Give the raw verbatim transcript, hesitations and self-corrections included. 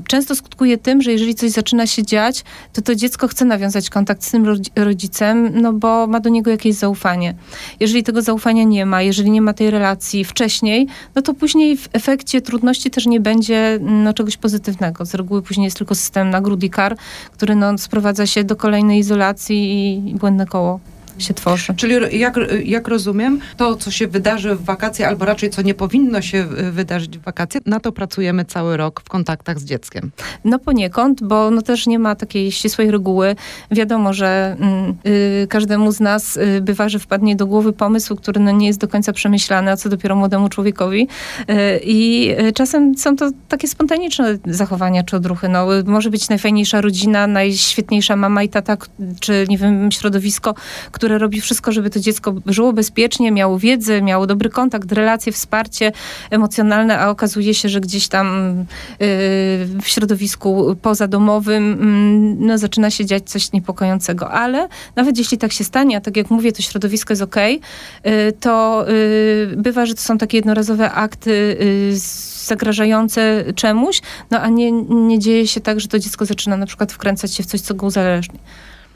często skutkuje tym, że jeżeli coś zaczyna się dziać, to to dziecko chce nawiązać kontakt z tym rodzicem, no bo ma do niego jakieś zaufanie. Jeżeli tego zaufania nie ma, jeżeli nie ma tej relacji wcześniej, no to później w efekcie trudności też nie będzie no, czegoś pozytywnego. Z reguły później jest tylko system nagród i kar, który no, sprowadza się do kolejnej izolacji i błędne koło się tworzy. Czyli jak, jak rozumiem, to co się wydarzy w wakacje, albo raczej co nie powinno się wydarzyć w wakacje, na to pracujemy cały rok w kontaktach z dzieckiem. No poniekąd, bo no też nie ma takiej ścisłej reguły. Wiadomo, że y, każdemu z nas y, bywa, że wpadnie do głowy pomysł, który no nie jest do końca przemyślany, a co dopiero młodemu człowiekowi. Y, I y, czasem są to takie spontaniczne zachowania czy odruchy. No, może być najfajniejsza rodzina, najświetniejsza mama i tata, czy nie wiem, środowisko, które które robi wszystko, żeby to dziecko żyło bezpiecznie, miało wiedzę, miało dobry kontakt, relacje, wsparcie emocjonalne, a okazuje się, że gdzieś tam yy, w środowisku pozadomowym yy, no, zaczyna się dziać coś niepokojącego. Ale nawet jeśli tak się stanie, a tak jak mówię, to środowisko jest okej, okay, yy, to yy, bywa, że to są takie jednorazowe akty yy, zagrażające czemuś, no a nie, nie dzieje się tak, że to dziecko zaczyna na przykład wkręcać się w coś, co go uzależni.